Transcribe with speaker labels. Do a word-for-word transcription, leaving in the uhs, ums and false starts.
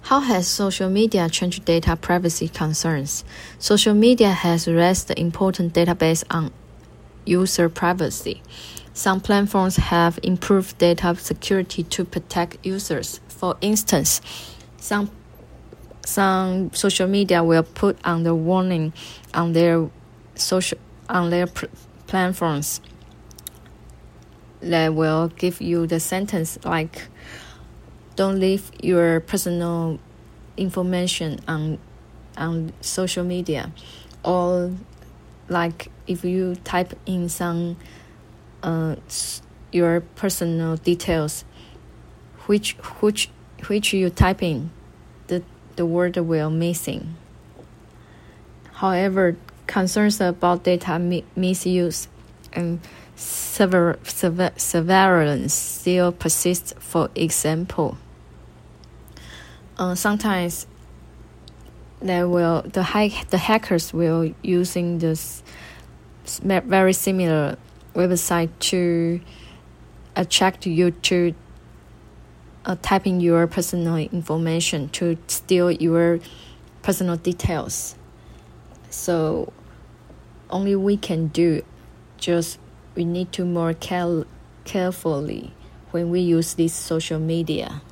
Speaker 1: How has social media changed data privacy concerns? Social media has raised the important database on user privacy. Some platforms have improved data security to protect users. For instance, some some social media will put on the warning on their social on their pr- platforms that will give you the sentence like, don't leave your personal information on on social media, or like if you type in some uh, your personal details, which which which you type in, the the word will missing. However, concerns about data mi- misuse and sever- sever- surveillance still persist. For example, uh, sometimes they will the hack the hackers will using this very similar website to attract you to uh, type in your personal information to steal your personal details. So only we can do, just we need to more care- carefully when we use this social media.